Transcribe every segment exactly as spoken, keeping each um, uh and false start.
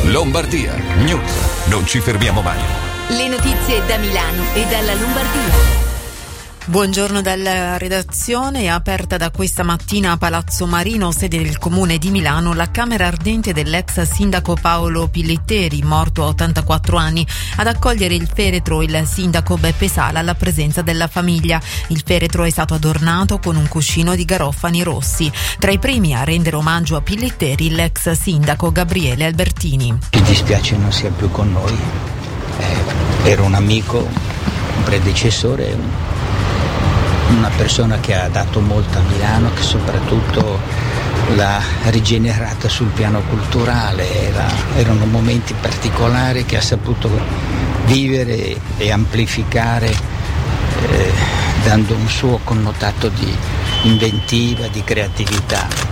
Lombardia News. Non ci fermiamo mai. Le notizie da Milano e dalla Lombardia. Buongiorno dalla redazione. È aperta da questa mattina a Palazzo Marino, sede del Comune di Milano, la camera ardente dell'ex sindaco Paolo Pillitteri, morto a ottantaquattro anni. Ad accogliere il feretro il sindaco Beppe Sala alla presenza della famiglia. Il feretro è stato adornato con un cuscino di garofani rossi. Tra i primi a rendere omaggio a Pillitteri l'ex sindaco Gabriele Albertini. Ci dispiace non sia più con noi. Eh, era un amico, un predecessore, un una persona che ha dato molto a Milano, che soprattutto l'ha rigenerata sul piano culturale. Era, erano momenti particolari che ha saputo vivere e amplificare, eh, dando un suo connotato di inventiva, di creatività.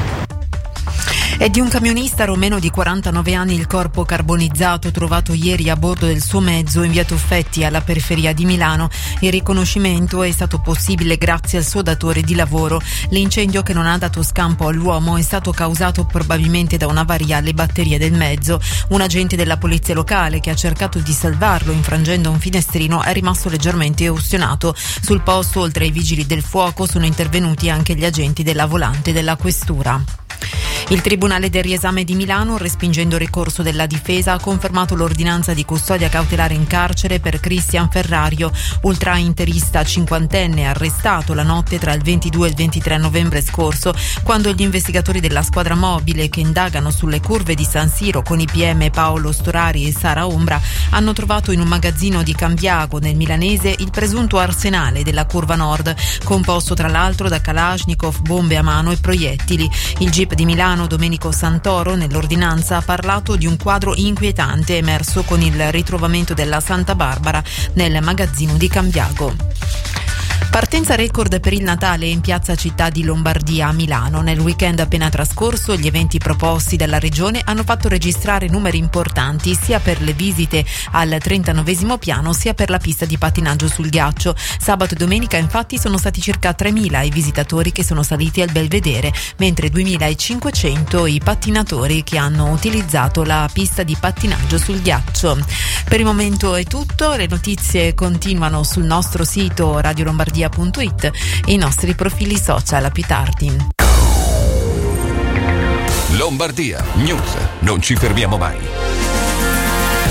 È di un camionista romeno di quarantanove anni il corpo carbonizzato trovato ieri a bordo del suo mezzo in via Tuffetti alla periferia di Milano. Il riconoscimento è stato possibile grazie al suo datore di lavoro. L'incendio, che non ha dato scampo all'uomo, è stato causato probabilmente da un'avaria alle batterie del mezzo. Un agente della polizia locale che ha cercato di salvarlo infrangendo un finestrino è rimasto leggermente ustionato. Sul posto, oltre ai vigili del fuoco, sono intervenuti anche gli agenti della volante della questura. Il Tribunale del Riesame di Milano, respingendo il ricorso della difesa, ha confermato l'ordinanza di custodia cautelare in carcere per Cristian Ferrario, ultrainterista cinquantenne arrestato la notte tra il ventidue e il ventitré novembre scorso, quando gli investigatori della squadra mobile che indagano sulle curve di San Siro con i P M Paolo Storari e Sara Ombra hanno trovato in un magazzino di Cambiago nel milanese il presunto arsenale della curva nord, composto tra l'altro da Kalashnikov, bombe a mano e proiettili. Il G I P di Milano, Domenico Santoro, nell'ordinanza ha parlato di un quadro inquietante emerso con il ritrovamento della Santa Barbara nel magazzino di Cambiago. Partenza record per il Natale in Piazza Città di Lombardia a Milano. Nel weekend appena trascorso gli eventi proposti dalla Regione hanno fatto registrare numeri importanti sia per le visite al trentanovesimo piano sia per la pista di pattinaggio sul ghiaccio. Sabato e domenica infatti sono stati circa tremila i visitatori che sono saliti al Belvedere, mentre duemilacinquecento i pattinatori che hanno utilizzato la pista di pattinaggio sul ghiaccio. Per il momento è tutto, le notizie continuano sul nostro sito radio lombardia punto it e i nostri profili social. A più tardi. Lombardia News. Non ci fermiamo mai.